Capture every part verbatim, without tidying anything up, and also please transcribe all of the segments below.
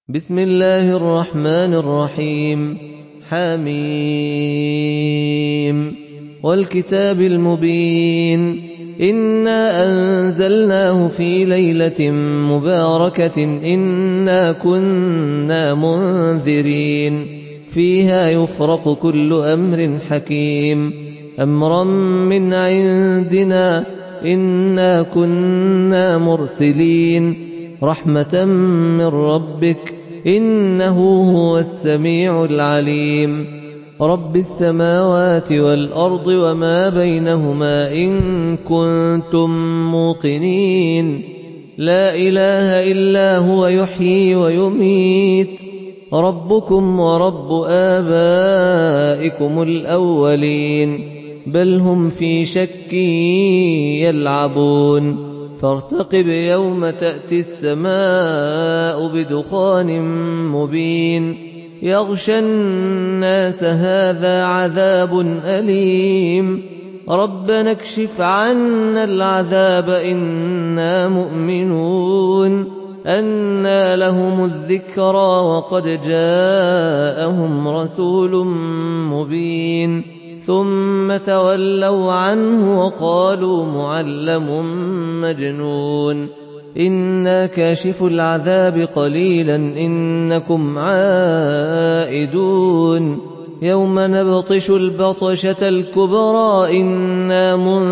بسم الله الرحمن الرحيم. حميم والكتاب المبين إنا أنزلناه في ليلة مباركة إنا كنا منذرين فيها يفرق كل أمر حكيم أمرا من عندنا إنا كنا مرسلين رحمة من ربك إنه هو السميع العليم رب السماوات والأرض وما بينهما إن كنتم موقنين لا إله إلا هو يحيي ويميت ربكم ورب آبائكم الأولين بل هم في شك يلعبون فارتقب يوم تأتي السماء بدخان مبين يغشى الناس هذا عذاب أليم ربنا اكشف عنا العذاب إنا مؤمنون أنى لهم الذكرى وقد جاءهم رسول مبين ثم تولوا عنه وقالوا معلم مجنون إنا كاشف العذاب قليلا إنكم عائدون يوم نبطش البطشة الكبرى إنا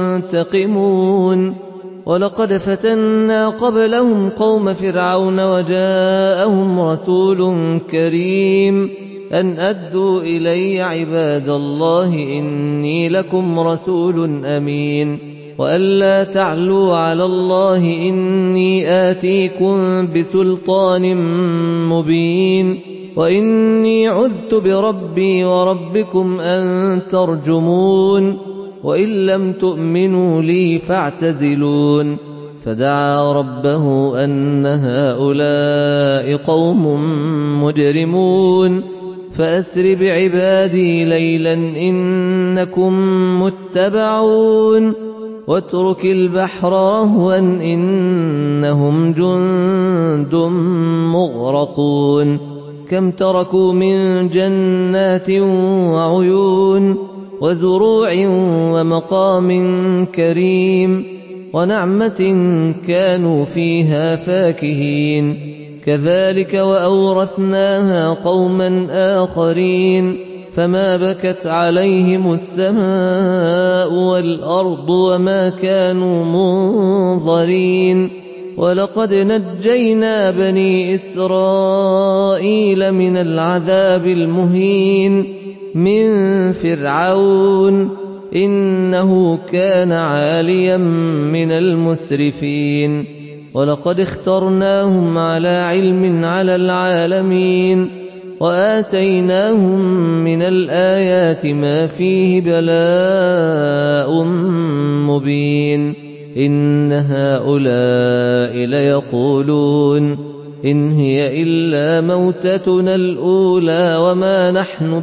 منتقمون ولقد فتنا قبلهم قوم فرعون وجاءهم رسول كريم أن أدوا إلي عباد الله إني لكم رسول أمين وأن لا تعلوا على الله إني آتيكم بسلطان مبين وإني عذت بربي وربكم أن ترجمون وإن لم تؤمنوا لي فاعتزلون فدعا ربه أن هؤلاء قوم مجرمون فأسر بعبادي ليلا إنكم متبعون واترك البحر رهوا إنهم جند مغرقون كم تركوا من جنات وعيون وزروع ومقام كريم ونعمة كانوا فيها فاكهين كذلك وأورثناها قوما آخرين فما بكت عليهم السماء والأرض وما كانوا منظرين ولقد نجينا بني إسرائيل من العذاب المهين من فرعون إنه كان عاليا من المسرفين ولقد اخترناهم على علم على العالمين وآتيناهم من الآيات ما فيه بلاء مبين إن هؤلاء ليقولون إن هي إلا موتتنا الأولى وما نحن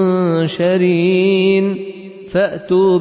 بمنشرين فأتوا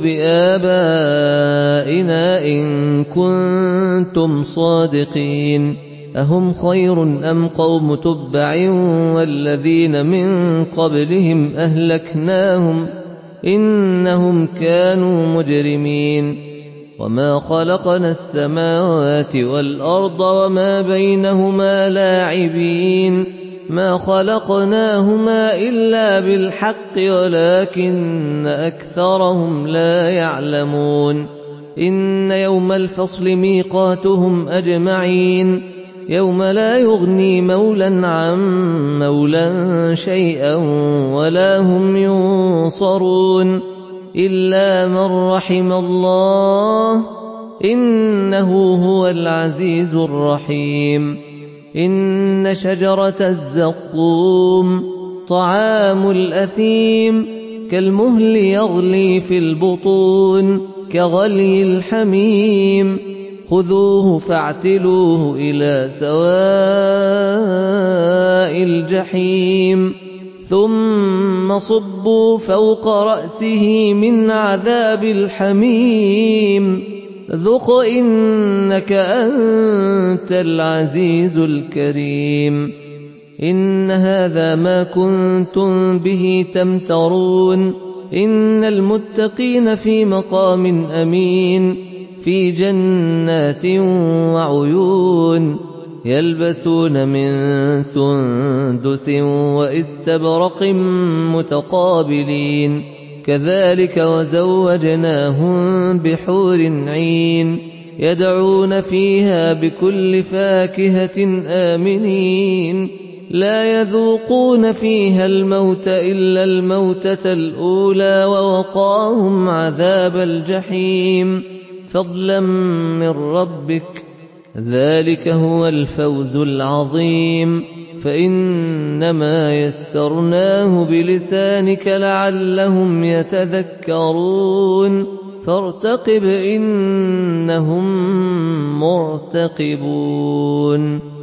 بآبائنا إن كنتم صادقين أهم خير أم قوم تبع والذين من قبلهم أهلكناهم إنهم كانوا مجرمين وما خلقنا السماوات والأرض وما بينهما لاعبين ما خلقناهما إلا بالحق ولكن أكثرهم لا يعلمون إن يوم الفصل ميقاتهم أجمعين يوم لا يغني مولا عن مولا شيئا ولا هم ينصرون إلا من رحم الله إنه هو العزيز الرحيم إن شجرة الزقوم طعام الأثيم كالمهل يغلي في البطون كغلي الحميم خذوه فاعتلوه إلى سواء الجحيم ثم صبوا فوق رأسه من عذاب الحميم ذق إنك أنت العزيز الكريم إن هذا ما كنتم به تمترون إن المتقين في مقام أمين في جنات وعيون يلبسون من سندس وإستبرق متقابلين كذلك وزوجناهم بحور عين يدعون فيها بكل فاكهة آمنين لا يذوقون فيها الموت إلا الموتة الأولى ووقاهم عذاب الجحيم فضلا من ربك ذلك هو الفوز العظيم فإنما يسرناه بلسانك لعلهم يتذكرون فارتقب إنهم مرتقبون